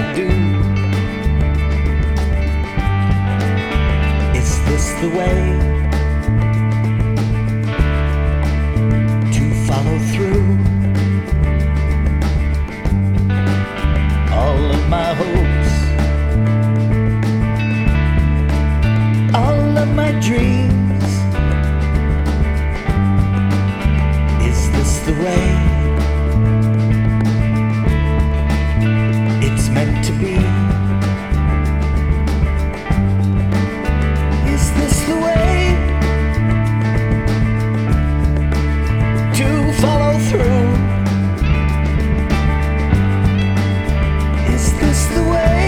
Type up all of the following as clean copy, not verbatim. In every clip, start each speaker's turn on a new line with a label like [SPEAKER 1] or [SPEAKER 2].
[SPEAKER 1] do? Is this the way to follow through? All of my hopes, all of my dreams, is this the way it's meant to be? Is this the way to follow through? Is this the way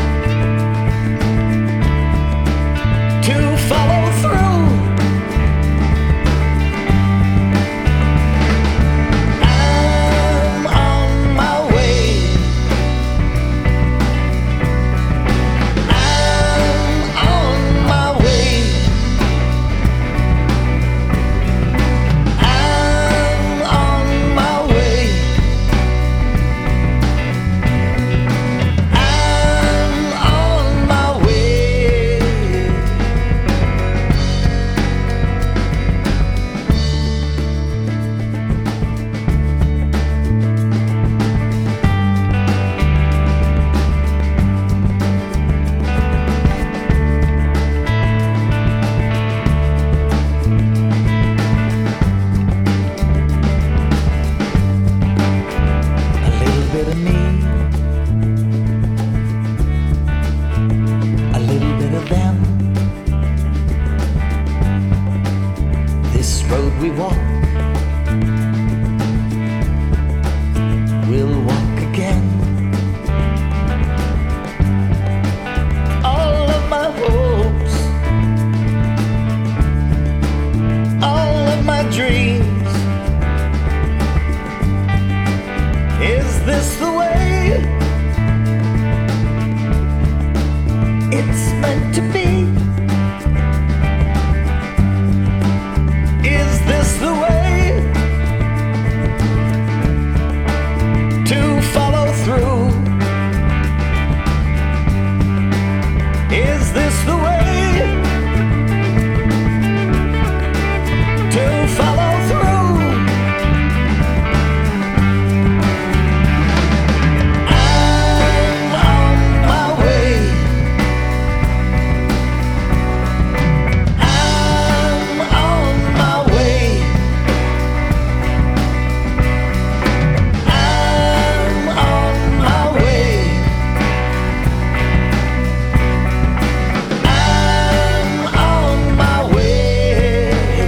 [SPEAKER 1] to follow through? I'm on my way. I'm on my way. I'm on my way. I'm on my way. A little bit of me, a little bit of them. This road we walk, we'll walk again. All of my hopes, all of my dreams, is this the way it's meant to be? Is this the way to follow through? Is this the way to follow through? I'm on my way. I'm on my way. I'm on my way. I'm on my way.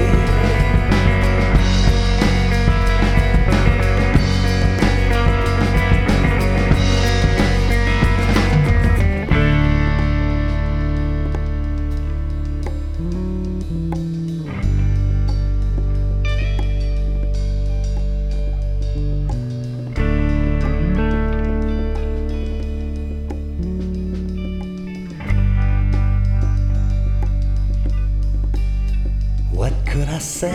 [SPEAKER 1] What could I say?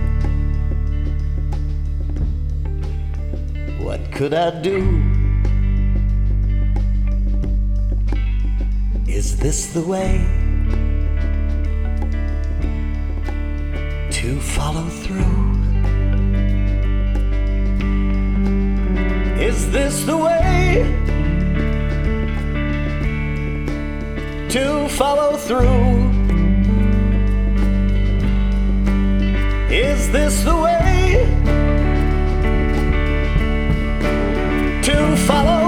[SPEAKER 1] What could I do? Is this the way to follow through? Is this the way to follow through? Is this the way to follow